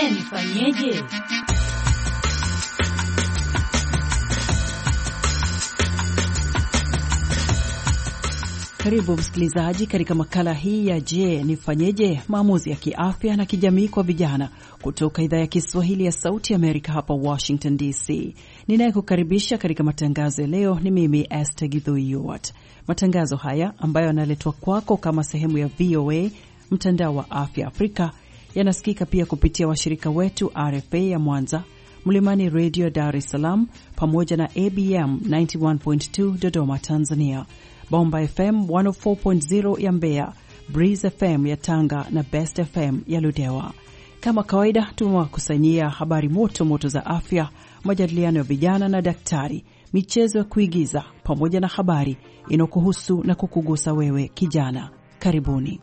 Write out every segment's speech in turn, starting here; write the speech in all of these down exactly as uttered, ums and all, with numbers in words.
nifanyeje? Karibu msikilizaji katika makala hii ya Je, nifanyeje, maamuzi ya kiafya na kijamii kwa vijana kutoka idhaa ya Kiswahili ya Sauti Amerika hapa Washington D C. Ninayekukaribisha katika matangazo ya leo ni mimi Esther Githui-Yuwat. Matangazo haya ambayo yanaletwa kwako kama sehemu ya V O A, mtandao wa afya Afrika, yanasikika pia kupitia washirika wetu R F A ya Mwanza, Mlimani Radio Dar es Salaam, pamoja na A B M ninety one point two Dodoma, Tanzania, Bomba F M one oh four point zero ya Mbeya, Breeze F M ya Tanga na Best F M ya Ludewa. Kama kawaida tumewakusanyia habari moto moto za afya, majadiliano ya vijana na daktari, michezo ya kuigiza, pamoja na habari inokuhusu na kukugusa wewe kijana. Karibuni.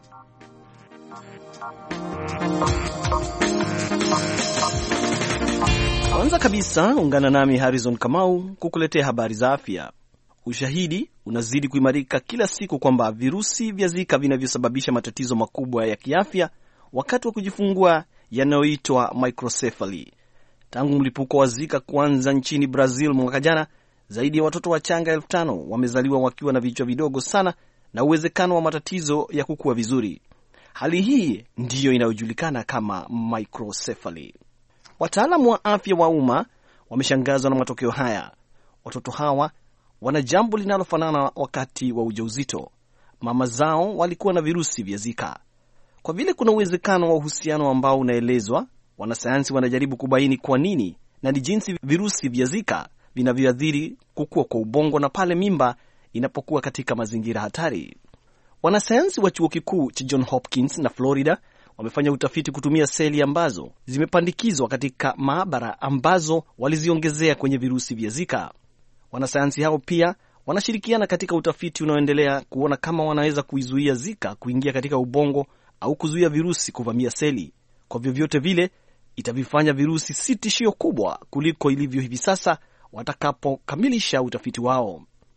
Kwanza kabisa ungana nami Harrison Kamau kukuletea habari za afya. Ushahidi unazidi kuimarika kila siku kwamba virusi vya Zika vinavyosababisha matatizo makubwa ya kiafya wakati wa kujifungua yanayoitwa microcephaly. Tangu mlipuko wa Zika kuanza nchini Brazil mwaka jana, zaidi ya watoto wachanga elfu tano wamezaliwa wakiwa na vichwa vidogo sana na uwezekano wa matatizo ya kukua vizuri. Hali hii ndiyo inayojulikana kama microcephaly. Wataalamu wa afya wa umma wameshangazwa na matokeo haya. Watoto hawa wana jambo linalofanana wakati wa ujauzito. Mama zao walikuwa na virusi vya Zika. Kwa vile kuna uwezekano wa uhusiano ambao unaelezwa, wanasayansi wanajaribu kubaini kwa nini na ni jinsi virusi vya Zika vinavyoathiri kukua kwa ubongo na pale mimba inapokuwa katika mazingira hatari. Wanasayansi wa chuo kikuu cha John Hopkins na Florida wamefanya utafiti kutumia seli ambazo zimepandikizwa katika maabara ambazo waliziongezea kwenye virusi vya Zika. Wanasayansi hao pia wanashirikiana katika utafiti unaoendelea kuona kama wanaweza kuizuia Zika kuingia katika ubongo au kuzuia virusi kuvamia seli. Kwa vyovyote vile, itavifanya virusi si tishio kubwa kuliko ilivyo hivi sasa watakapokamilisha utafiti wao.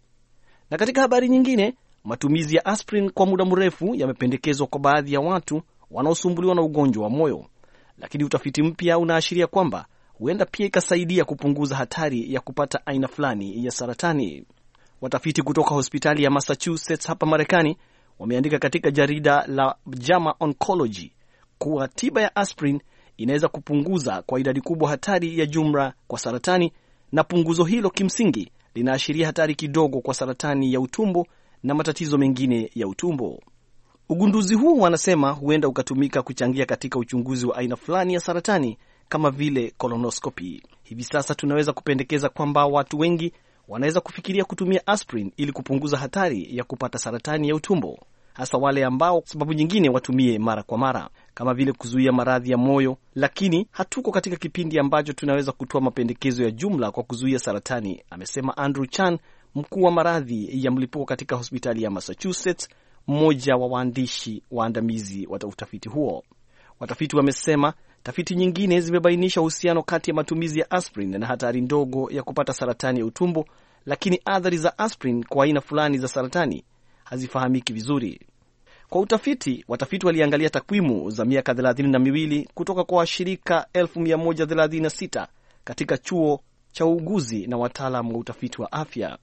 Na katika habari nyingine, matumizi ya aspirin kwa muda mrefu yamependekezwa kwa baadhi ya watu wanaosumbuliwa na ugonjwa wa moyo. Lakini utafiti mpya unaashiria kwamba huenda pia ikasaidia kupunguza hatari ya kupata aina fulani ya saratani. Watafiti kutoka hospitali ya Massachusetts hapa Marekani wameandika katika jarida la JAMA Oncology kuwa tiba ya aspirin inaweza kupunguza kwa idadi kubwa hatari ya jumla kwa saratani, na punguzo hilo kimsingi linaashiria hatari kidogo kwa saratani ya utumbo na matatizo mengine ya utumbo. Ugunduzi huu wanasema huenda ukatumika kuchangia katika uchunguzi wa aina fulani ya saratani kama vile colonoscopy. Hivi sasa tunaweza kupendekeza kwamba watu wengi wanaweza kufikiria kutumia aspirin ili kupunguza hatari ya kupata saratani ya utumbo, hasa wale ambao sababu nyingine watumie mara kwa mara kama vile kuzuia maradhi ya moyo. Lakini hatuko katika kipindi ambacho tunaweza kutoa mapendekezo ya jumla kwa kuzuia saratani, amesema Andrew Chan, mkuu wa maradhi ya mlipuko katika hospitali ya Massachusetts, mmoja wa waandishi waandamizi wa utafiti huo. Watafiti wamesema tafiti nyingine zimebainisha uhusiano kati ya matumizi ya aspirin na hatari ndogo ya kupata saratani ya utumbo, lakini athari za aspirin kwa aina fulani za saratani hazifahamiki vizuri. Kwa utafiti, watafiti waliangalia takwimu za miaka thelathini na miwili kutoka kwa washirika elfu mia moja thelathini na sita katika chuo cha uuguzi na wataalamu wa utafiti wa afya.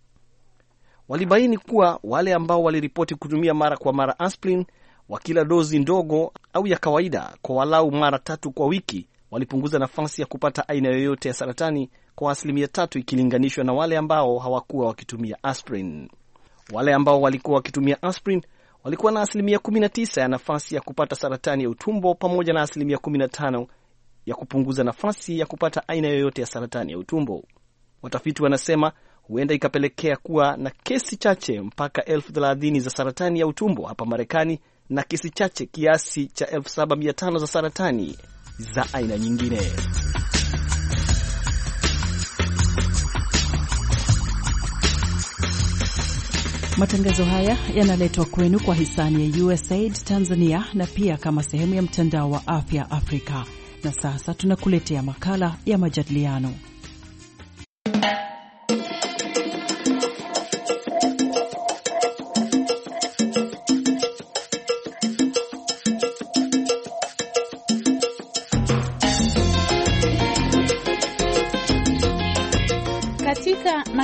Walibaini kuwa wale ambao waliripoti kutumia mara kwa mara aspirin wa kila dozi ndogo au ya kawaida kwa walau mara tatu kwa wiki walipunguza nafasi ya kupata aina yoyote ya saratani kwa asilimia tatu ikilinganishwa na wale ambao hawakuwa wakitumia aspirin. Wale ambao walikuwa wakitumia aspirin walikuwa na asilimia kumi na tisa ya nafasi ya kupata saratani ya utumbo pamoja na asilimia kumi na tano ya kupunguza nafasi ya kupata aina yoyote ya saratani ya utumbo. Watafiti wanasema huenda ikapelekea kuwa na kesi chache mpaka elfu thelathini za saratani ya utumbo hapa Marekani na kesi chache kiasi cha elfu saba mia tano za saratani za aina nyingine. Matangazo haya yanaletwa kwenu kwa hisani ya U S A I D Tanzania na pia kama sehemu ya mtandao wa afya Afrika. Na sasa tunakuletea makala ya majadiliano.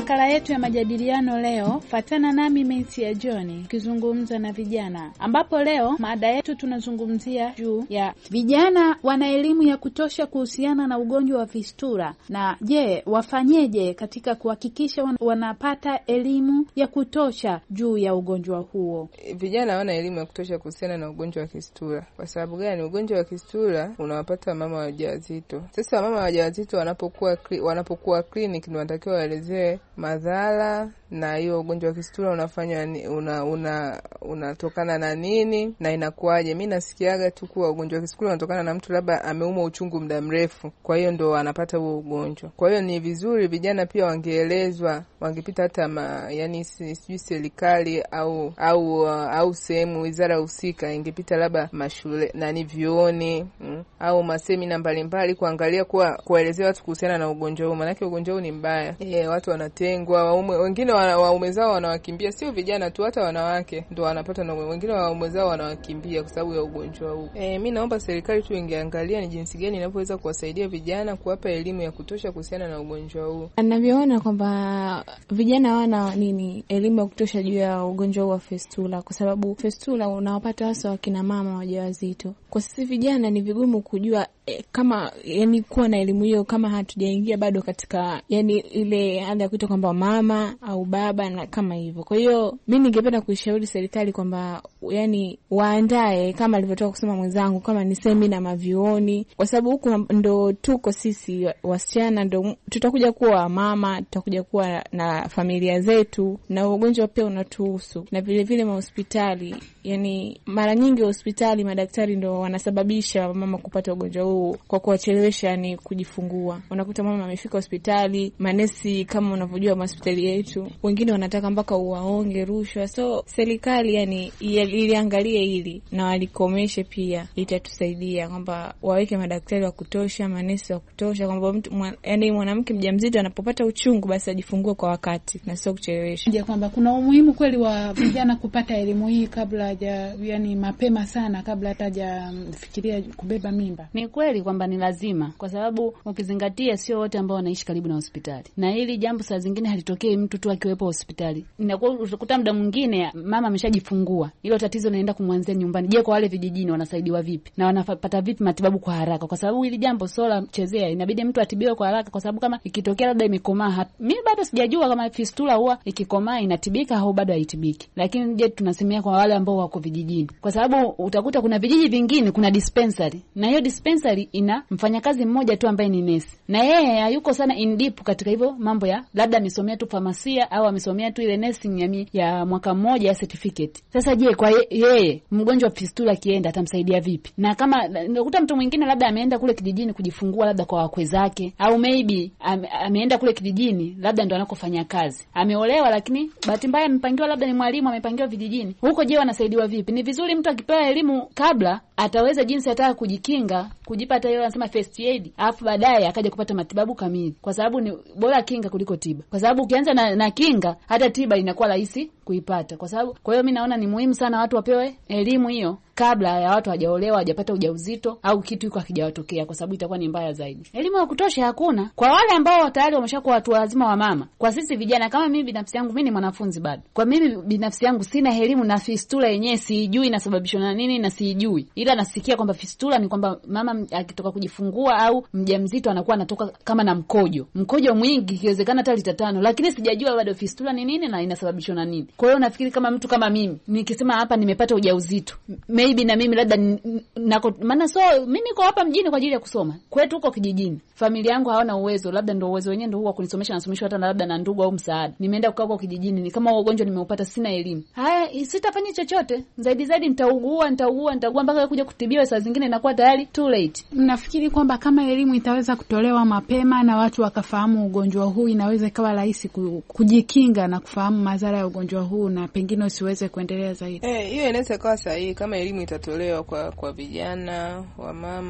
makala yetu ya majadiliano leo, fatana nami Mensi ya John kizungumza na vijana, ambapo leo mada yetu tunazungumzia juu ya vijana wana elimu ya kutosha kuhusiana na ugonjwa wa fistula, na je, wafanyeje katika kuhakikisha wanapata elimu ya kutosha juu ya ugonjwa huo. Vijana wana elimu ya kutosha kuhusiana na ugonjwa wa fistula. Kwa sababu gani? Ugonjwa wa fistula unawapata mama wajawazito. Sasa mama wajawazito wanapokuwa wanapokuwa clinic ndio wanatakiwa waelezee madhara na hiyo ugonjwa wa fistula unafanya una una unatokana na nini na inakuaje. Mimi nasikiaga tu kuwa ugonjwa wa fistula unatokana na mtu labda ameumwa uchungu muda mrefu, kwa hiyo ndo anapata huo ugonjwa. Kwa hiyo ni vizuri vijana pia wangeelezwa, wangepita hata ma, yani sijui serikali au au au sehemu wizara husika ingepita labda mashule na ni vioni mm, au masemina mbalimbali kuangalia kwa kuelezea watu kuhusiana na ugonjwa huu, maana ugonjwa huu ni mbaya. Eh, watu wanatengwa, waume wengine waume zao wanawakimbia, sio vijana tu, hata wanawake ndio wanapata na wengine waume zao wanawakimbia kwa sababu ya ugonjwa huu. Eh, mimi naomba serikali tu ingeangalia ni jinsi gani inavyoweza kuwasaidia vijana, kuwapa elimu ya kutosha kuhusiana na ugonjwa huu. Anavyoona kwamba vijana wana nini elimu ya kutosha juu ya ugonjwa huu wa fistula, kwa sababu fistula unawapata hasa wakina mama wajawazito. Kwa sisi vijana ni vigumu kujua eh, kama yani kuwa na elimu hiyo kama hatujaingia bado katika yani ile hali ya kuita kwamba mama au baba na kama hivyo. Kwa hiyo mimi ningependa kuishauri serikali kwamba yani waandae kama alivyotoka kusema mwenzangu, kama ni semina mavioni, kwa sababu huko ndo tuko sisi wasichana, ndo tutakuja kuwa mama, tutakuja kuwa na familia zetu, na ugonjwa pia unatuhusu. Na vile vile mahospitali, yani mara nyingi hospitali madaktari ndo wanasababisha mama kupata ugonjwa huu kwa kuwachelewesha ni kujifungua. Unakuta mama amefika hospitali, manesi kama unavyojua hospitali yetu wengine wanataka mpaka uwaonge rushwa. So serikali yani iliangalie hili na walikomeshe pia, itatusaidia kwamba waweke madaktari wa kutosha, manesi wa kutosha, kwamba mtu mwan, yani mwanamke mjamzito anapopata uchungu basi ajifungue kwa wakati na sio kuchelewesha. Je, kwamba kuna umuhimu kweli wa vijana kupata elimu hii kabla haja yani mapema sana, kabla hata hajafikiria kubeba mimba? Ni kweli kwamba ni lazima, kwa sababu ukizingatia sio wote ambao wanaishi karibu na hospitali, na hili jambo saa zingine halitokei mtu tu akiwepo hospitali. Inakuwa utakuta muda mwingine mama ameshajifungua, hilo tatizo linaenda kumwanzia nyumbani. Je, kwa wale vijijini wanasaidiwa vipi na wanapata vipi matibabu kwa haraka? Kwa sababu hili jambo sola chezea, inabidi mtu atibiwe kwa haraka, kwa sababu kama ikitokea labda imekomaa, mimi bado sijajua kama fistula huwa ikikomaa inatibika au bado haitibiki. Lakini je, tunasemea kwa wale ambao wako vijijini, kwa sababu utakuta kuna vijiji vingine kuna dispensary, na hiyo dispensary ina mfanyakazi mmoja tu ambaye ni nesi, na yeye hayuko sana in deep katika hivyo mambo ya labda amesomea tu famasia au amesomea tu ile nursing ya, ya mwaka mmoja ya certificate. Sasa je, kwa yeye mgonjwa wa fistula kienda atamsaidia vipi? Na kama unakuta mtu mwingine labda ameenda kule kijijini kujifungua labda kwa wakwe zake, au maybe ame, ameenda kule kijijini labda ndo anakofanya kazi, ameolewa lakini bahati mbaya amepangiwa labda ni mwalimu amepangiwa vijijini huko. Je, wanasaidiwa vipi? Ni vizuri mtu akipewa elimu kabla ataweza jinsi ataka kujikinga, kujipata hiyo wanasema first aid, afu baadaye akaja kupata matibabu kamili, kwa sababu ni bora kinga kuliko tiba, kwa sababu ukianza na, na kinga hata tiba inakuwa rahisi kuipata. Kwa sababu kwa hiyo mimi naona ni muhimu sana watu wapewe elimu hiyo kabla ya watu hawajaolewa, hawajapata ujauzito au kitu iko hakijawatokea, kwa sababu itakuwa ni mbaya zaidi. Elimu ya kutosha hakuna kwa wale ambao tayari wameshakuwa watu wazima wa mama. Kwa sisi vijana, kama mimi binafsi yangu, mimi ni mwanafunzi bado, kwa mimi binafsi yangu sina elimu na fistula yenyewe, sijui inasababishwa na nini na sijui, ila nasikia kwamba fistula ni kwamba mama akitoka kujifungua au mjamzito anakuwa anatoka kama na mkojo mkojo mwingi, ikiwezekana hata lita tano, lakini sijajua bado fistula ni nini na inasababishwa na nini. Kwa hiyo nafikiri kama mtu kama mimi nikisema hapa nimepata ujauzito, maybe na mimi labda nako, maana so mimi niko hapa mjini kwa ajili ya kusoma, kwetu huko kijijini familia yangu hawana uwezo, labda ndio uwezo wenyewe ndio huwa kunisomesha, nasomeshwa hata labda na ndugu au msaada. Nimeenda kukaa huko kijijini, ni kama ugonjwa nimeupata, sina elimu. Haya, sitafanya chochote zaidi zaidi, nitaugua nitaugua nitaugua mpaka kuja kutibiwa, saa zingine inakuwa tayari too late. Mnafikiri kwamba kama elimu itaweza kutolewa mapema na watu wakafahamu ugonjwa huu, inaweza ikawa rahisi kujikinga na kufahamu madhara ya ugonjwa huu na pengine usiweze kuendelea zaidi? Eh, hiyo inaweza kuwa sahihi kama elimu itatolewa kwa kwa vijana, wa mama,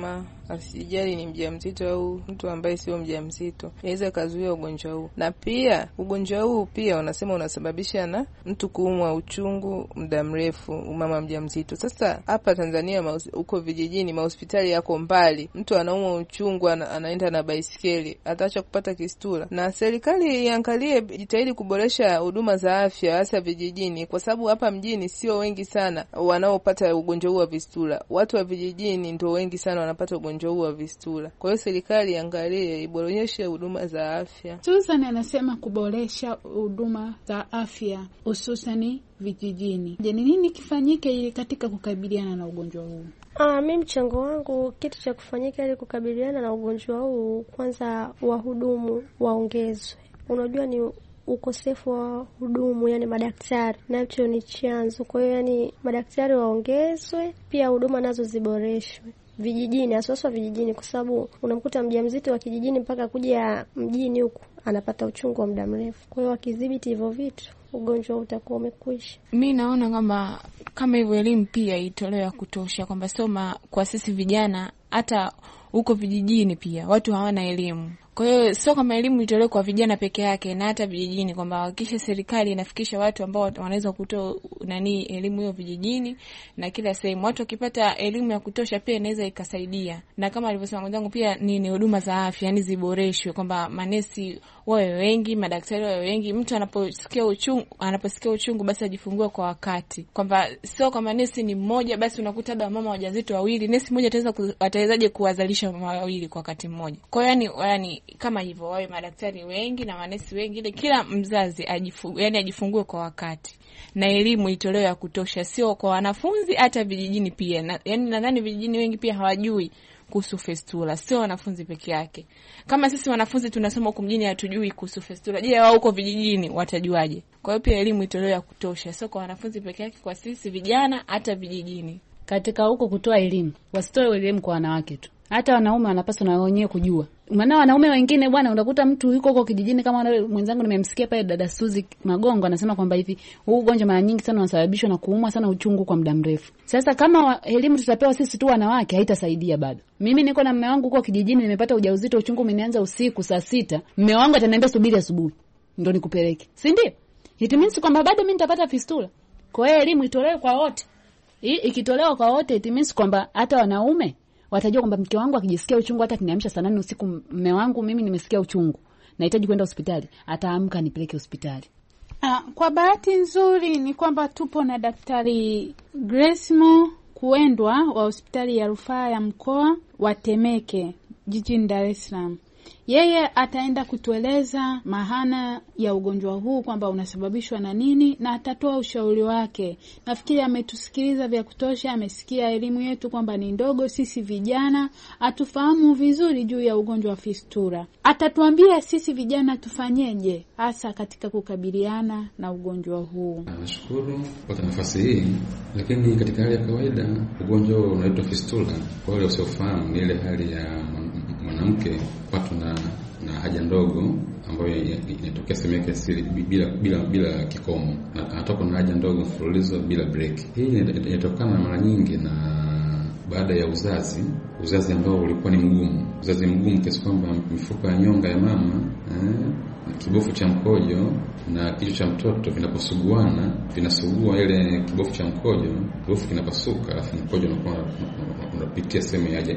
asijali ni mjamzito au mtu ambaye sio mjamzito, inaweza kazuia ugonjwa huu. Na pia ugonjwa huu pia wanasema unasababisha na mtu kuumwa uchungu muda mrefu, mama mjamzito. Sasa hapa Tanzania huko vijijini mahospitali yako mbali, mtu anaumwa uchungu ana, anaenda na baisikeli, ataacha kupata kistula. Na serikali iangalie, jitahidi kuboresha huduma za afya hasa vijijini, kwa sababu hapa mjini sio wengi sana wanaopata ugonjwa huu wa fistula. Watu wa vijijini ndio wengi sana wanapata ugonjwa huu wa fistula. Kwa hiyo serikali iangalie, iboreshe huduma za afya. Susan anasema kuboresha huduma za afya hususani vijijini. Je, ni nini kifanyike ili katika kukabiliana na ugonjwa huu? Ah, mimi mchango wangu, kitu cha kufanyika ili kukabiliana na ugonjwa huu, kwanza wahudumu waongezwe. Unajua ni ukosefu wa hudumu, yani madaktari, nacho ni chanzo. Kwa hiyo yani madaktari waongezwe, pia huduma nazo ziboreshwe vijijini, hasa vijijini, kwa sababu unamkuta mjamzito wa kijijini mpaka kuja mjini huku anapata uchungu wa muda mrefu. Kwa hiyo wakidhibiti hivyo vitu, ugonjwa utakuwa umekwisha. Mimi naona kama kama hivyo elimu pia itolewe ya kutosha, kwamba soma kwa sisi vijana, hata huko vijijini pia watu hawana elimu. Kwa hiyo sio kama elimu itolewe kwa vijana peke yake, na hata vijijini, kwamba hakikisha serikali inafikisha watu ambao wanaweza kutoa nani elimu hiyo vijijini na kila sehemu. Watu wakipata elimu ya kutosha pia inaweza ikasaidia. Na kama alivyosema mwenzangu pia ni, ni huduma za afya yani ziboreshwe, kwamba manesi wawe wengi, madaktari wawe wengi. Mtu anaposikia uchungu, anaposikia uchungu basi ajifungue kwa wakati. Kwamba sio kama nesi ni mmoja basi unakuta baba mama wajawazito wawili, nesi mmoja ataweza atawezaje kuwazalisha mama wawili kwa wakati mmoja. Kwa hiyo yani yani kama hivyo wawe madaktari wengi na manesi wengi, ili kila mzazi ajifungue, yani ajifungue kwa wakati. Na elimu itolewe ya kutosha, sio kwa wanafunzi, hata vijijini pia. Na, yani nadhani vijijini wengi pia hawajui kuhusu fistula, sio wanafunzi peke yake. Kama sisi wanafunzi tunasoma huko mjini hatujui kuhusu fistula, je, wao huko vijijini watajuaje? Kwa hiyo pia elimu itolewe ya kutosha, sio kwa wanafunzi peke yake, kwa sisi vijana hata vijijini. Katika huko kutoa elimu, wasitoe elimu kwa wanawake tu, hata wanaume wanapaswa na wenyewe kujua. Maana wanaume wengine bwana, unakuta mtu yuko huko kijijini, kama mwenzangu nimemsikia pale dada Suzi Magongo anasema kwamba hivi huu ugonjwa mara nyingi sana unasababishwa na kuumwa sana uchungu kwa muda mrefu. Sasa kama elimu tutapewa sisi tu wanawake haitasaidia bado. Mimi niko na mume wangu huko kijijini, nimepata ujauzito, uchungu umenianza usiku saa sita. Mume wangu ataniambia subiri asubuhi ndio nikupeleke. Si ndio? It means kwamba bado mimi nitapata fistula. Kwa hiyo elimu itolewe kwa wote. Hii ikitolewa kwa wote it means kwamba hata wanaume watajua kwamba mke wangu akijisikia uchungu, hata kiniamsha saa nane usiku, mume wangu mimi nimesikia uchungu, nahitaji kwenda hospitali, ataamka nipeleke hospitali. Ah, kwa bahati nzuri ni kwamba tupo na Daktari Grace Mo Kuendwa wa hospitali ya rufaa ya mkoa wa Temeke jijini Dar es Salaam. Yeye ataenda kutueleza mahana ya ugonjwa huu, kwamba unasababishwa na nini, na atatoa ushauri wake. Nafikiri ametusikiliza vya kutosha, amesikia elimu yetu kwamba ni ndogo, sisi vijana atufahamu vizuri juu ya ugonjwa wa fistula. Atatuambia sisi vijana tufanyeje hasa katika kukabiliana na ugonjwa huu. Nashukuru kwa nafasi hii, lakini katika hali ya kawaida ugonjwa unaitwa fistula, kwa wale wasiofahamu, ni ile hali ya mwanamke kupatwa na na haja ndogo ambayo inatokea semeke asili bila bila bila kikomo, na anatoka na haja ndogo mfululizo bila break. Hii inatokana mara nyingi na baada ya uzazi, uzazi ambao ulikuwa ni mgumu, uzazi mgumu kiasi kwamba mifupa ya nyonga ya mama eh, kibofu cha mkojo na kichwa cha mtoto vinaposuguana, vinasugua ile kibofu cha mkojo, kibofu kinapasuka, alafu mkojo unakuwa unapitia sehemu ya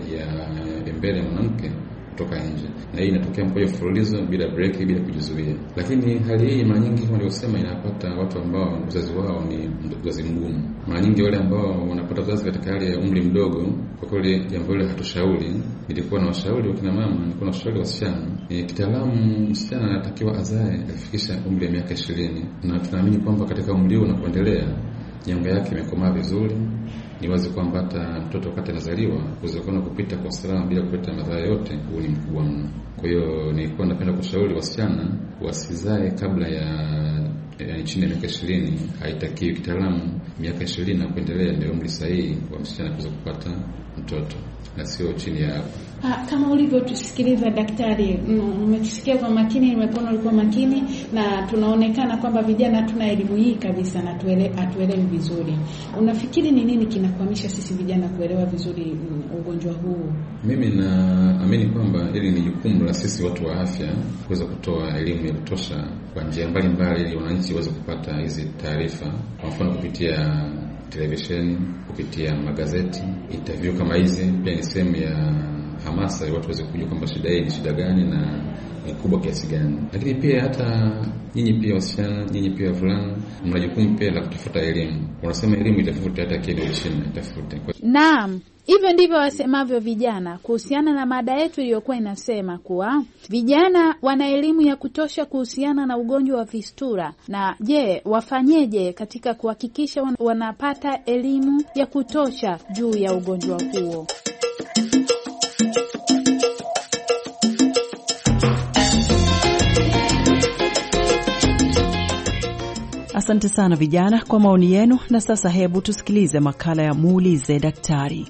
ya mbele ya mwanamke kutoka nje, na hii inatokea mkojo mfululizo bila break, bila kujizuia. Lakini hali hii mara nyingi kama nilivyosema inapata watu ambao uzazi wao ni uzazi mgumu. Mara nyingi wale ambao wanapata uzazi katika hali ya umri mdogo, kwa kweli jambo hili hatushauri. Nilikuwa na washauri wa kina mama, nilikuwa na washauri wasichana. E, kitaalamu msichana anatakiwa azae akifikisha umri wa miaka ishirini, na tunaamini kwamba katika umri huo unapoendelea nyonga yake imekomaa vizuri. Ni wazi kwamba hata mtoto wakati anazaliwa uwezekano kupita kwa salama bila kupata madhara yote huu ni mkubwa mno. Kwa hiyo nilikuwa napenda kushauri wasichana wasizae kabla ya ya chini ya miaka ishirini. Haitakiwi kitaalamu miaka ishirini na kuendelea ndio umri sahihi wa msichana kuweza kupata mtoto na sio chini ya hapo. Ah, kama ulivyotusikiliza daktari, umetusikia kwa makini, nimekuona ulikuwa makini, na tunaonekana kwamba vijana tuna elimu hii kabisa na tuele, atuelewi vizuri. Unafikiri ni nini kinakwamisha sisi vijana kuelewa vizuri mm, ugonjwa huu? Mimi naamini kwamba hili ni jukumu la sisi watu wa afya kuweza kutoa elimu ya kutosha kwa njia mbalimbali ili wananchi waweze kupata hizi taarifa, kwa mfano kupitia televisheni, kupitia magazeti, interview kama hizi. Pia ni sehemu ya hamasa watu waweze kujua kwamba shida hii ni shida gani na ni kubwa kiasi gani. Lakini pia hata nyinyi pia wasichana, nyinyi pia wavulana, mna jukumu pia la kutafuta elimu. Wanasema elimu itafuta hata kile chini itafute. Naam. Hivyo ndivyo wasemavyo vijana kuhusiana na mada yetu iliyokuwa inasema kuwa vijana wana elimu ya kutosha kuhusiana na ugonjwa wa fistula. Na je, wafanyeje katika kuhakikisha wanapata elimu ya kutosha juu ya ugonjwa huo? Asante sana vijana kwa maoni yenu, na sasa hebu tusikilize makala ya Muulize Daktari.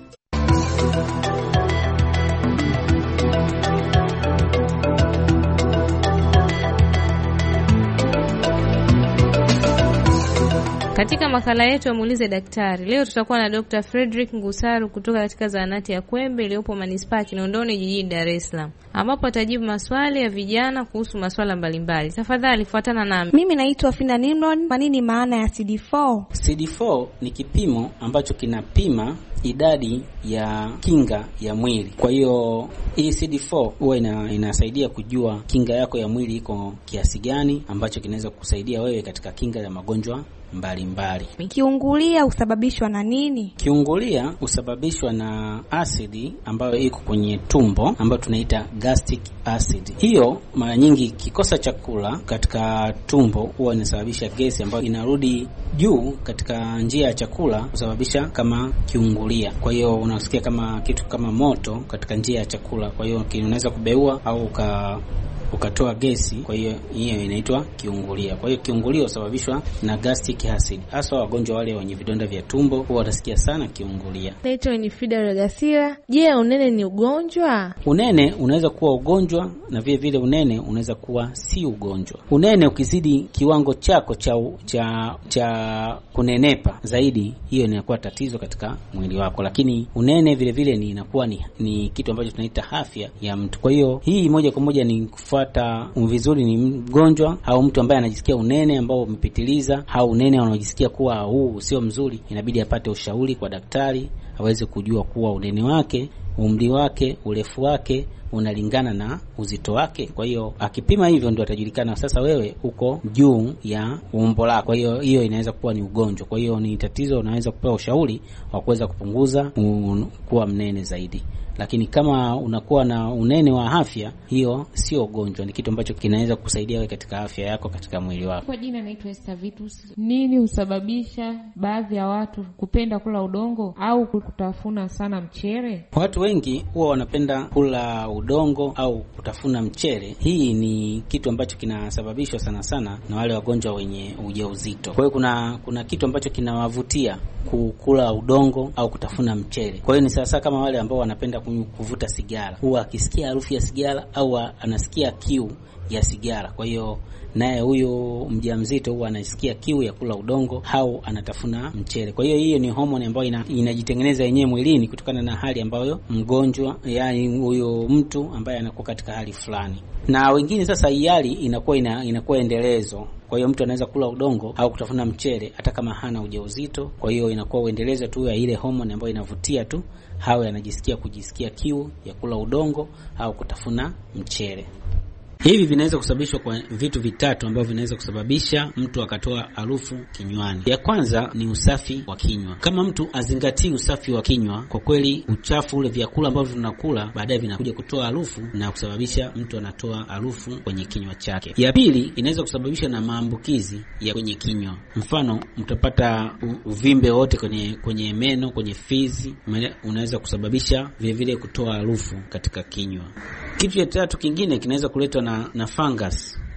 Katika makala yetu ya Muulize Daktari, leo tutakuwa na Doctor Frederick Ngusaru kutoka katika zahanati ya Kwembe iliyopo Manispaa ya Kinondoni jijini Dar es Salaam, ambapo atajibu maswali ya vijana kuhusu masuala mbalimbali. Tafadhali fuatana nami. Mimi naitwa Fina Nimron. Kwa nini maana ya C D four? C D four ni kipimo ambacho kinapima idadi ya kinga ya mwili. Kwa hiyo hii C D four huwa ina, inasaidia kujua kinga yako ya mwili iko kiasi gani ambacho kinaweza kukusaidia wewe katika kinga ya magonjwa mbalimbali. Kiungulia husababishwa na nini? Kiungulia husababishwa na asidi ambayo iko kwenye tumbo ambayo tunaita gastric acid. Hiyo mara nyingi kikosa chakula katika tumbo huwa inasababisha gesi ambayo inarudi juu katika njia ya chakula kusababisha kama kiungulia. Kwa hiyo unasikia kama kitu kama moto katika njia ya chakula. Kwa hiyo unaweza kubeua au uka ukatoa gesi, kwa hiyo hiyo inaitwa kiungulia. Kwa hiyo kiungulia husababishwa na gastric acid. Hasa wagonjwa wale wenye vidonda vya tumbo huwa watasikia sana kiungulia. Naitwa ni Frida Regasira. Je, unene ni ugonjwa? Unene unaweza kuwa ugonjwa na vile vile unene unaweza kuwa si ugonjwa. Unene ukizidi kiwango chako cha cha cha kunenepa zaidi, hiyo inakuwa tatizo katika mwili wako. Lakini unene vile vile ni inakuwa ni, ni kitu ambacho tunaita afya ya mtu. Kwa hiyo hii moja kwa moja ni kufuata vizuri ni mgonjwa au mtu ambaye anajisikia unene ambao umepitiliza au unene anajisikia kuwa huu sio mzuri, inabidi apate ushauri kwa daktari aweze kujua kuwa unene wake, umri wake, urefu wake unalingana na uzito wake. Kwa hiyo akipima hivyo ndio atajulikana sasa wewe uko juu ya umbo lako. Kwa hiyo hiyo inaweza kuwa ni ugonjwa. Kwa hiyo ni tatizo, unaweza kupewa ushauri wa kuweza kupunguza un, kuwa mnene zaidi. Lakini kama unakuwa na unene wa afya, hiyo sio ugonjwa, ni kitu ambacho kinaweza kusaidia wewe katika afya yako katika mwili wako. Kwa jina naitwa Esther Vitus. Nini husababisha baadhi ya watu kupenda kula udongo au kutafuna sana mchele? Watu wengi huwa wanapenda kula udongo au kutafuna mchele. Hii ni kitu ambacho kinasababishwa sana sana na wale wagonjwa wenye ujauzito. Kwa hiyo kuna kuna kitu ambacho kinawavutia kukula udongo au kutafuna mchele. Kwa hiyo ni sasa kama wale ambao wanapenda kuvuta sigara, huwa akisikia harufu ya sigara au anasikia kiu ya sigara. Kwa hiyo naye huyo mjamzito huwa anasikia kiu ya kula udongo au anatafuna mchele. Kwa hiyo hiyo ni homoni ambayo ina, inajitengeneza yenyewe mwilini kutokana na hali ambayo mgonjwa, yani huyo mtu ambaye anakuwa katika hali fulani. Na wengine sasa hii hali inakuwa ina, inakuwa endelezo. Kwa hiyo mtu anaweza kula udongo au kutafuna mchele hata kama hana ujauzito. Kwa hiyo inakuwa uendelezo tu ya ile homoni ambayo inavutia tu hawe anajisikia kujisikia kiu ya kula udongo au kutafuna mchele. Hivi vinaweza kusababishwa kwa vitu vitatu ambavyo vinaweza kusababisha mtu akatoa harufu kinywani. Ya kwanza ni usafi wa kinywa. Kama mtu azingatii usafi wa kinywa, kwa kweli uchafu ule vyakula ambavyo tunakula baadaye vinakuja kutoa harufu na kusababisha mtu anatoa harufu kwenye kinywa chake. Ya pili inaweza kusababishwa na maambukizi ya kwenye kinywa. Mfano, mtapata uvimbe wote kwenye kwenye meno, kwenye fizi, unaweza kusababisha vile vile kutoa harufu katika kinywa. Kitu cha tatu kingine kinaweza kuletwa na na fungus.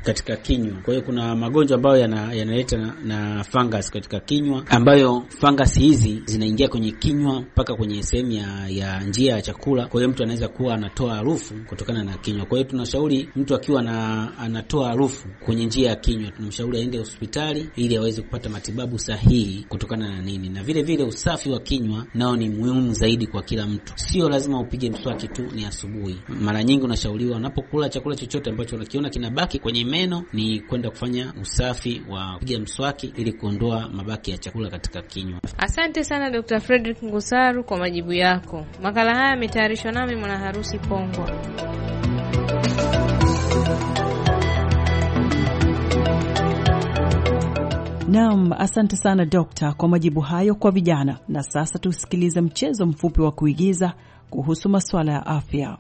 katika kinywa. Kwa hiyo kuna magonjwa ambayo yanaleta na, na fungus katika kinywa, ambayo fungus hizi zinaingia kwenye kinywa mpaka kwenye sehemu ya, ya njia ya chakula. Kwa hiyo mtu anaweza kuwa anatoa harufu kutokana na kinywa. Kwa hiyo tunashauri mtu akiwa na anatoa harufu kwenye njia ya kinywa, tunamshauri aende hospitali ili aweze kupata matibabu sahihi kutokana na nini. Na vile vile usafi wa kinywa nao ni muhimu zaidi kwa kila mtu. Sio lazima upige mswaki tu ni asubuhi. Mara nyingi unashauriwa unapokula chakula chochote ambacho unakiona kinabaki kwenye meno ni kwenda kufanya usafi wa kupiga mswaki ili kuondoa mabaki ya chakula katika kinywa. Asante sana Doctor Frederick Ngusaru kwa majibu yako. Makala haya yametayarishwa nami Mwana Harusi Pongwa. Naam, asante sana dokta kwa majibu hayo kwa vijana. Na sasa tusikilize mchezo mfupi wa kuigiza kuhusu masuala ya afya.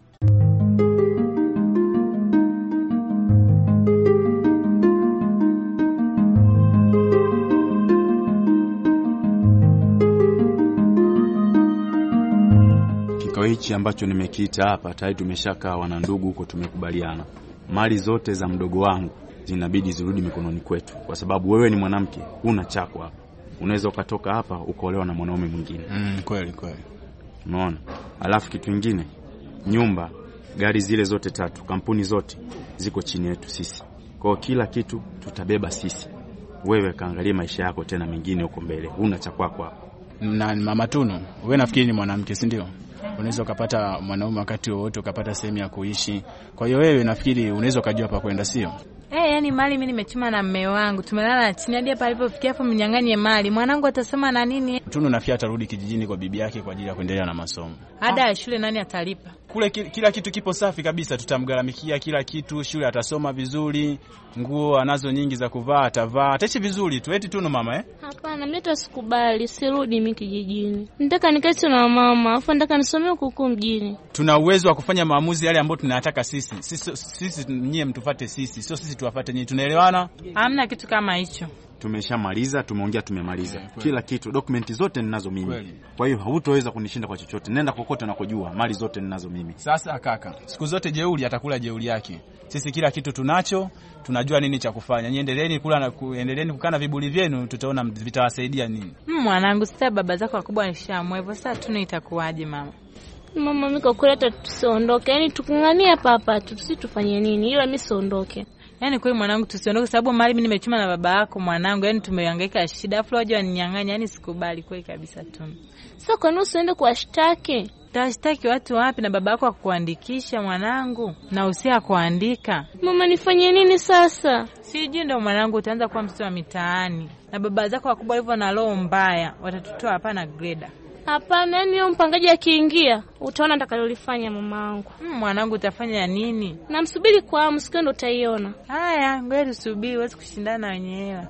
Kikao hichi ambacho nimekiita hapa tayari tumeshakaa wana ndugu huko, tumekubaliana mali zote za mdogo wangu zinabidi zirudi mikononi kwetu, kwa sababu wewe ni mwanamke, huna chako hapa. Unaweza ukatoka hapa ukaolewa na mwanaume mwingine. Mm, kweli kweli. Unaona? Alafu kitu kingine, nyumba, gari zile zote tatu, kampuni zote ziko chini yetu sisi. Kwa kila kitu tutabeba sisi. Wewe kaangalia maisha yako tena mengine huko mbele. Huna cha kwako hapa. Na Mama Tunu, wewe nafikiri ni mwanamke, si ndio? Unaweza ukapata mwanaume wakati wote, ukapata sehemu ya kuishi. Kwa hiyo wewe nafikiri unaweza ukajua hapa kwenda, sio? Eh, hey, yani mali mimi nimechuma na mume wangu. Tumelala chini hadi hapa alipofikia, hapo mnyang'anye mali. Mwanangu atasema na nini? Tunu nafikiri atarudi kijijini kwa bibi yake kwa ajili ya kuendelea na masomo. Ada ya shule nani atalipa? Kule kila kitu kipo safi kabisa, tutamgaramikia kila kitu. Shule atasoma vizuri, nguo anazo nyingi za kuvaa, atavaa, ataishi vizuri tu. Eti Tunu mama eh? Hapana, mimi tasikubali, sirudi mimi kijijini. Nataka nikae na mama, afu nataka nisomee huko mjini. Tuna uwezo wa kufanya maamuzi yale ambayo tunayataka sisi. Sisi sisi nyie mtufuate sisi, sio sisi tuwafuate nyinyi. Tunaelewana? Hamna kitu kama hicho. Tumeshamaliza, tumeongea, tumemaliza. Kila kitu, dokumenti zote ninazo mimi. Kwa hiyo hautoweza kunishinda kwa chochote. Nenda kokote unakojua, mali zote ninazo mimi. Sasa kaka, siku zote jeuri atakula jeuri yake. Sisi kila kitu tunacho, tunajua nini cha kufanya. Niendeleeni kula na kuendeleeni kukana vibuli vyenu, tutaona vitawasaidia nini. Mm, mwanangu, sasa baba zako wakubwa walishaamua hivyo, sasa Tunu itakuwaje mama? Mama, mimi kwa kuleta tusiondoke. Yaani tukungania hapa hapa tu, sisi tufanye nini? Ila mimi siondoke. Yaani kweli mwanangu tusiondoke, sababu mali mimi nimechuma na baba yako mwanangu. Yaani tumehangaika shida, afu waje waninyang'anya. Yaani sikubali kweli kabisa Tunu. Sasa kwa nini usiende kuwashtaki? Tashtaki watu wapi na baba yako akuandikisha mwanangu? Na usia kuandika. Mama, nifanye nini sasa? Sijui, ndio mwanangu utaanza kuwa mtoto wa mitaani. Na baba zako wakubwa hivyo na roho mbaya, watatutoa hapa na greda. Hapana, yani yule mpangaji akiingia, utaona atakalolifanya mamangu. Mm, mwanangu utafanya nini? Namsubiri kwa hamu, siku ndo utaiona. Haya, ngoja tusubiri, wewe kushindana wenye hela.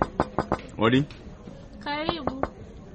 Odi. Karibu.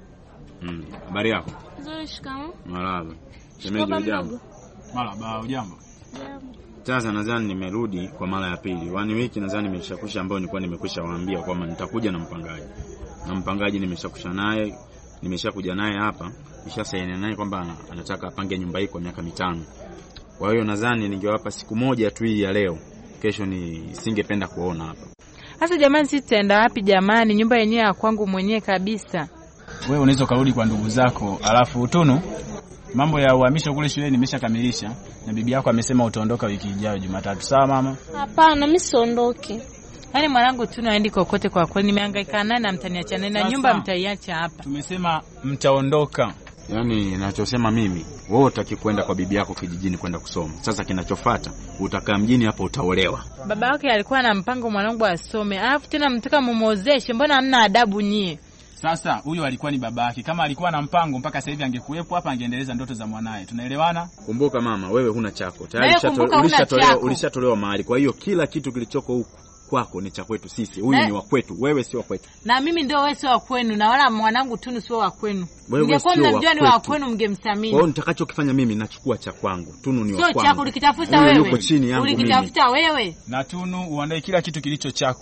Mm, habari yako? Nzuri, shikamoo. Marahaba. Shemeji ujambo? Marahaba, ujambo? Jambo. Sasa nadhani nimerudi kwa mara ya pili. Wani wiki nadhani nimeshakusha, ambao nilikuwa nimekwisha waambia kwamba nitakuja na mpangaji. Na mpangaji nimeshakusha naye, nimeshakuja naye hapa, nishasaini naye kwamba anataka apange nyumba hii kwa miaka mitano. Kwa hiyo nadhani ningewapa siku moja tu hii ya leo. Kesho ni singependa kuona hapa. Sasa jamani, sisi tutaenda wapi jamani? Nyumba yenyewe ya kwangu mwenyewe kabisa. Wewe unaweza kurudi kwa ndugu zako. Alafu Tunu, mambo ya uhamisho kule shule nimeshakamilisha, na bibi yako amesema utaondoka wiki ijayo Jumatatu. Sawa mama? Hapana, mimi siondoke. Yaani mwanangu Tunu aendi kokote kwa kweli, nimehangaika naye na mtaniacha naye na nyumba mtaiacha hapa. Tumesema mtaondoka. Yaani ninachosema mimi, wewe utaki kwenda kwa bibi yako kijijini kwenda kusoma. Sasa kinachofuata utakaa mjini hapo, utaolewa. Baba yake alikuwa na mpango mwanangu asome. Alafu tena mtaka mumozeshe, mbona hamna adabu nyie? Sasa huyo alikuwa ni baba yake. Kama alikuwa na mpango mpaka sasa hivi angekuepo hapa, angeendeleza ndoto za mwanae. Tunaelewana? Kumbuka mama, wewe huna chako. Tayari ulishatolewa ulishatolewa mahali. Kwa hiyo kila kitu kilichoko huku kwako ni cha kwetu sisi. Huyu ni wa kwetu, wewe sio wa kwetu. Na mimi ndio wewe sio wa kwenu, na wala mwanangu Tunu sio wa kwenu. Mngekuwa mnamjua ni wa kwenu mngemsamini. Kwa hiyo nitakachokifanya mimi nachukua cha kwangu. Tunu ni wa kwangu. Sio chako, ulikitafuta wewe. Yuko chini yangu mimi. Ulikitafuta wewe. Na Tunu uandae kila kitu kilicho chako.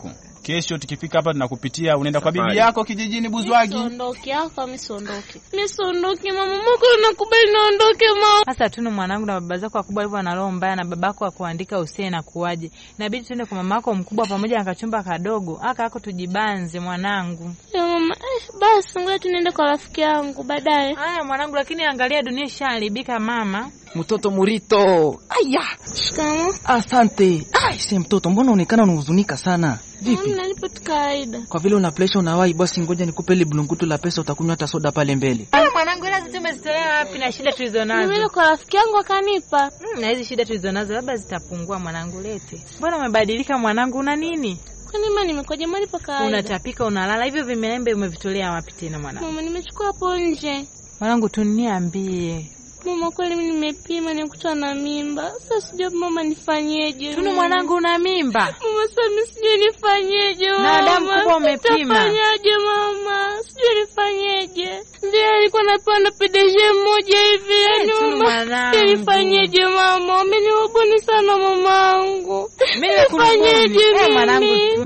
Kesho tukifika hapa tunakupitia, unaenda kwa bibi yako kijijini Buzwagi. Sondoki hapa, mimi sondoki. Mimi sondoki mama, mko nakubali naondoke mama. Sasa tunu mwanangu na baba zako wakubwa hivyo ana roho mbaya na babako akuandika usie na kuaje. Inabidi tuende kwa mamako mkubwa pamoja na kachumba kadogo. Aka hako tujibanze mwanangu. Ya mama, eh, basi ngoja tunaende kwa rafiki yangu baadaye. Haya mwanangu, lakini angalia dunia ishaharibika mama. Mtoto Murito. Aya. Shikamo. Asante. Ai, si mtoto, mbona unaonekana unahuzunika sana? Vipi? Mimi nalipo kawaida. Kwa vile una pressure unawahi, basi ngoja nikupe ile bulungutu la pesa, utakunywa hata soda pale mbele. Ah, mwanangu ila zitumezitolea wapi na shida tulizonazo? Mimi kwa rafiki yangu akanipa. Mm, na hizi shida tulizonazo labda zitapungua mwanangu, lete. Mbona umebadilika mwanangu, una nini? Kwani mimi nimekuja mahali pa kawaida. Unatapika, unalala, hivyo vimeembe umevitolea wapi tena mwanangu? Mama, nimechukua hapo nje. Mwanangu tuniambie. Mama, kweli mimi nimepima nikuta na mimba. Sasa sijui mama nifanyeje. Tunu mwanangu una mimba? Mama, sasa mimi sijui nifanyeje mama. Na damu kubwa umepima. Nifanyeje mama? Sijui nifanyeje. Ndio alikuwa anapanda pedeje mmoja hivi. Hey, Tunu mwanangu. Sijui nifanyeje mama. Umeniwabuni sana mamangu. Mimi nifanyeje hey, mwanangu?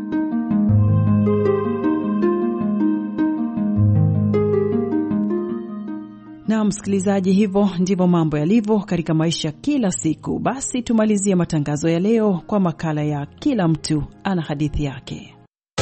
Na msikilizaji, hivyo ndivyo mambo yalivyo katika maisha kila siku. Basi tumalizie matangazo ya leo kwa makala ya kila mtu ana hadithi yake.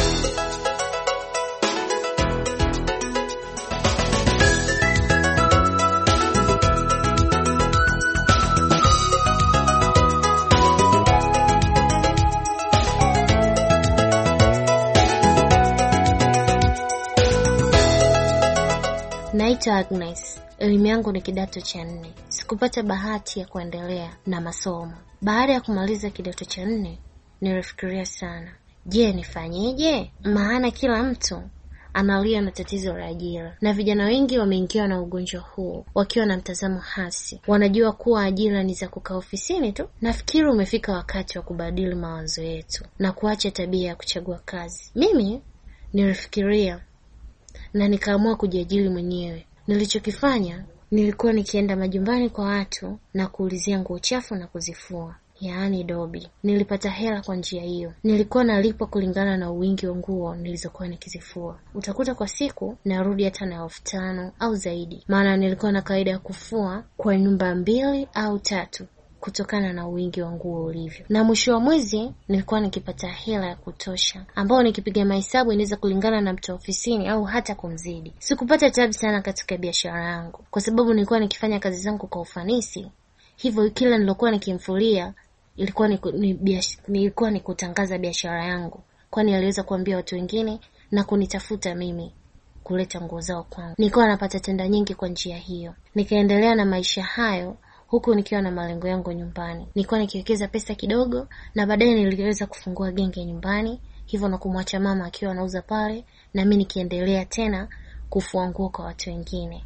Naitwa Agnes. Elimu yangu ni kidato cha nne. Sikupata bahati ya kuendelea na masomo. Baada ya kumaliza kidato cha nne, nilifikiria sana. Je, nifanyeje? Maana kila mtu analia na tatizo la ajira. Na vijana wengi wameingiwa na ugonjwa huu wakiwa na mtazamo hasi. Wanajua kuwa ajira ni za kukaa ofisini tu. Nafikiri umefika wakati wa kubadili mawazo yetu na kuacha tabia ya kuchagua kazi. Mimi nilifikiria na nikaamua kujiajiri mwenyewe. Nilichokifanya, nilikuwa nikienda majumbani kwa watu na kuulizia nguo chafu na kuzifua, yaani dobi. Nilipata hela kwa njia hiyo. Nilikuwa nalipwa kulingana na wingi wa nguo nilizokuwa nikizifua. Utakuta kwa siku narudi hata na elfu tano au zaidi, maana nilikuwa na kawaida ya kufua kwa nyumba mbili au tatu kutokana na wingi wa nguo ulivyo. Na mwisho wa mwezi nilikuwa nikipata hela ya kutosha, ambao nikipiga mahesabu inaweza kulingana na mtu ofisini au hata kumzidi. Sikupata tabu sana katika biashara yangu kwa sababu nilikuwa nikifanya kazi zangu kwa ufanisi. Hivyo kila nilokuwa nikimfulia ilikuwa ni, ni biash, nilikuwa ni kutangaza biashara yangu, kwani aliweza kuambia watu wengine na kunitafuta mimi kuleta nguo zao kwangu. Nilikuwa napata tenda nyingi kwa njia hiyo. Nikaendelea na maisha hayo huku nikiwa na malengo yangu nyumbani. Nilikuwa nikiwekeza pesa kidogo na baadaye niliweza kufungua genge nyumbani, hivyo na kumwacha mama akiwa anauza pale na mimi nikiendelea tena kufua nguo kwa watu wengine.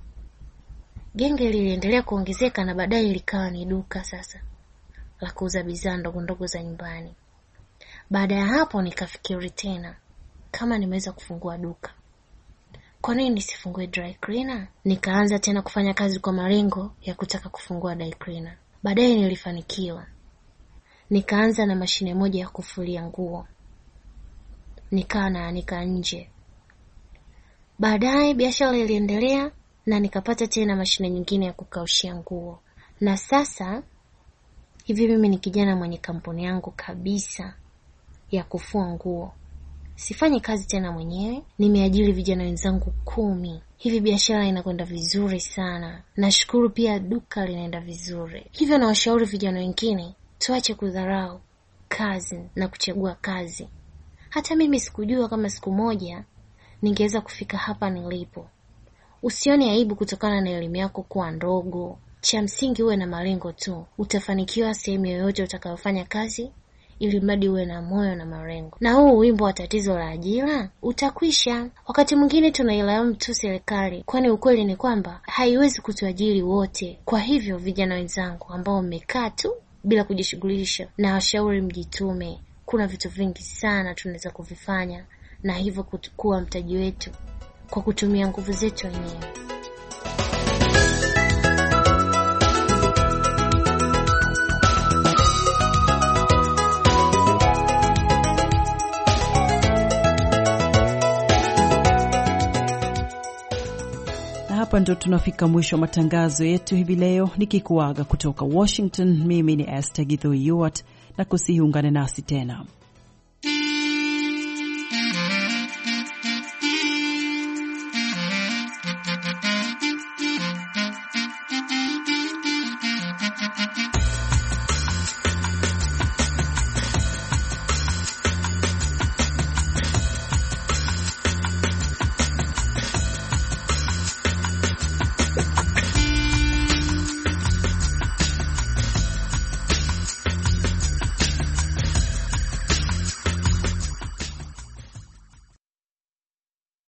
Genge liliendelea kuongezeka na baadaye likawa ni duka sasa la kuuza bidhaa ndogo ndogo za nyumbani. Baada ya hapo nikafikiri tena, kama nimeweza kufungua duka, kwa nini nisifungue dry cleaner? Nikaanza tena kufanya kazi kwa malengo ya kutaka kufungua dry cleaner. Baadaye nilifanikiwa. Nikaanza na mashine moja ya kufulia nguo. Nikaa naanika nje. Baadaye biashara iliendelea na nikapata tena mashine nyingine ya kukaushia nguo. Na sasa hivi mimi ni kijana mwenye kampuni yangu kabisa ya kufua nguo. Sifanyi kazi tena mwenyewe, nimeajiri vijana wenzangu kumi. Hivi biashara inakwenda vizuri sana. Nashukuru pia duka linaenda vizuri. Hivyo na washauri vijana wengine, tuache kudharau kazi na kuchagua kazi. Hata mimi sikujua kama siku moja ningeweza kufika hapa nilipo. Usione aibu kutokana na elimu yako kuwa ndogo. Cha msingi uwe na malengo tu. Utafanikiwa sehemu yoyote utakayofanya kazi, ili mradi uwe na moyo na malengo. Na huu wimbo wa tatizo la ajira utakwisha. Wakati mwingine tunailaumu tu serikali, kwani ukweli ni kwamba haiwezi kutuajiri wote. Kwa hivyo vijana wenzangu ambao mmekaa tu bila kujishughulisha, na washauri mjitume. Kuna vitu vingi sana tunaweza kuvifanya na hivyo kuwa mtaji wetu kwa kutumia nguvu zetu wenyewe. hapa ndo tunafika mwisho wa matangazo yetu hivi leo, nikikuaga kutoka Washington. Mimi ni Esther Githui Yuart, na kusihi ungane nasi tena.